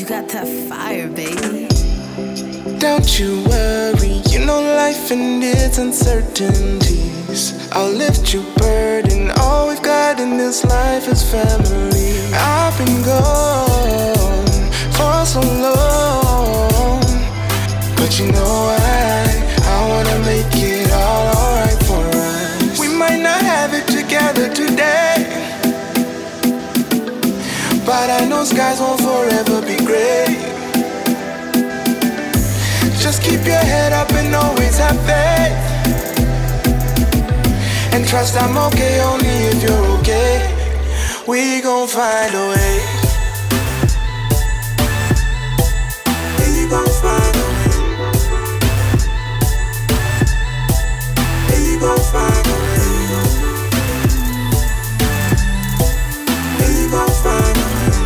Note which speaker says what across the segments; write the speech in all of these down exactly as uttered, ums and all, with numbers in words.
Speaker 1: got that fire, baby.
Speaker 2: Don't you worry, you know life and its uncertainties. I'll lift your burden, all we've got in this life is family. I've been gone for so long, but you know I, I wanna make it all alright for us. We might not have it together today, but I know skies won't forever be gray. Just keep your head up and always have faith, and trust I'm okay only if you're okay. We gon' find a way. We gon' find a way. We gon' find a way. We gon' find a way.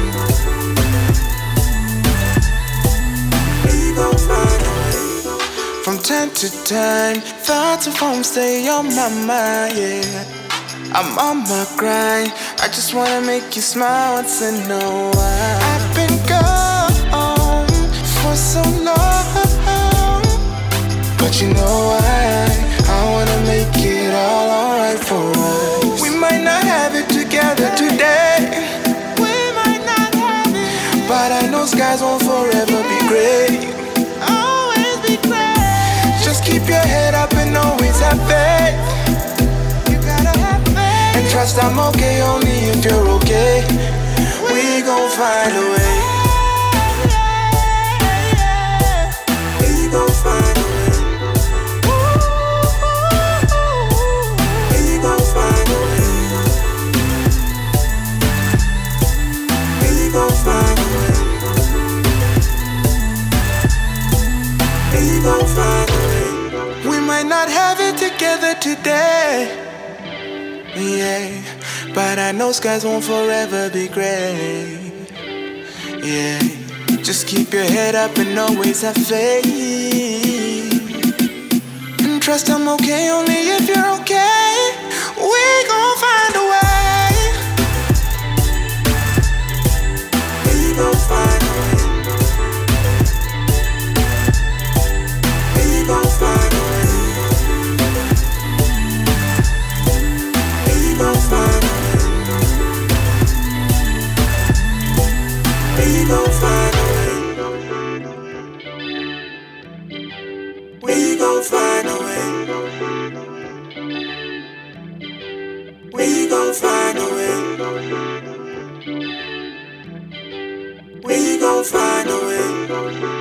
Speaker 2: We gon' find a way. From time to time, thoughts of home stay on my mind, yeah. I'm on my grind, I just wanna make you smile once in a while. I've been gone for so long, but you know I, I wanna make it all alright for us. We might not have it together today, we might not have it, but I know skies won't forever be gray. Always be gray. Just keep your head up and always have faith. You gotta have faith, and trust I'm okay only if you're okay. We gon' find a way. We gon' find a way. We gon' find a way. We gon' find a way. We gon' find a way. We might not have it together today, yeah, but I know skies won't forever be gray, yeah. Just keep your head up and always have faith, and trust I'm okay only if you're okay. We gon' find a way. We gon' find a way. We gon' find a way. We gon' find a way. We gon' find a way. We gon' find a way. We gon' find a way. We gon' find a way.